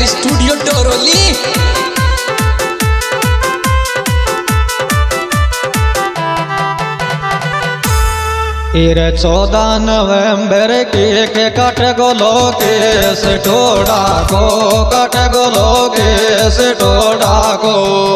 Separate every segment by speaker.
Speaker 1: Studio डोरोली।
Speaker 2: इरे 14 नवंबर के कट गोलो केस टोड़ा को कट गोलो केस टोड़ा को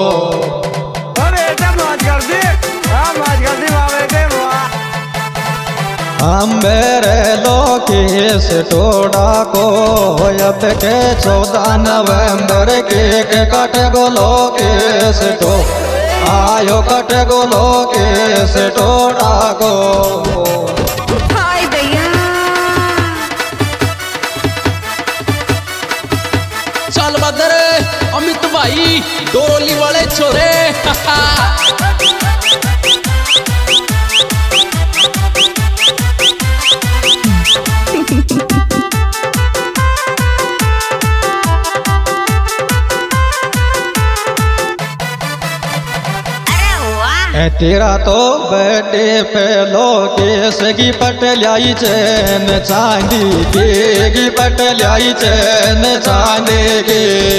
Speaker 2: अम्बेरे लोकेश टोड़ा को अब के 14 नवंबर के कट गोलो केस टो आयो कट गोलो केस टोड़ा को।
Speaker 3: हाय भैया
Speaker 1: चल बदर अमित भाई डोरोली वाले छोरे।
Speaker 2: तेरा तो बर्थडे पे लोकेश की पटलियाई चैन चांदी की पटलियाई चैन चांदी की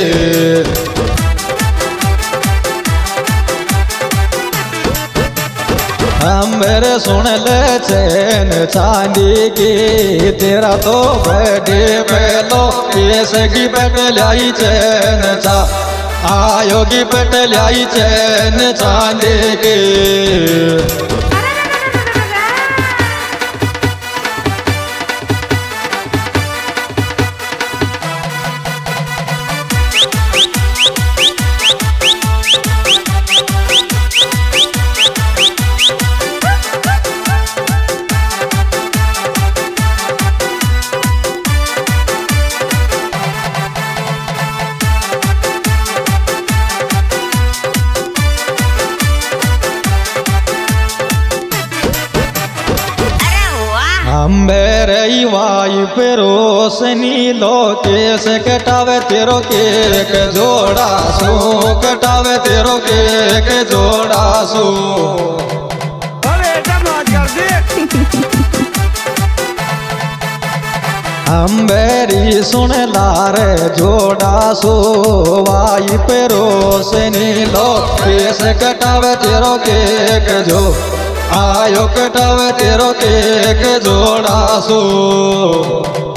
Speaker 2: हम मेरे सुन ले चैन चांदी की। तेरा तो बर्थडे पे लोकेश की पटलियाई चैन चा आयोगी पटलियाई चैन चांदी की। मेरे वाई पे रोशनी लोकेश कटावे तेरो केक जोड़ा सो कटावे तेरो केक जोड़ा सो। अम्बेरी सुन लारे जोड़ा सो वाई पे रोशनी लोकेश कटावे तेरो केक जो आयो कटावे तेरो केक जोड़ा सो।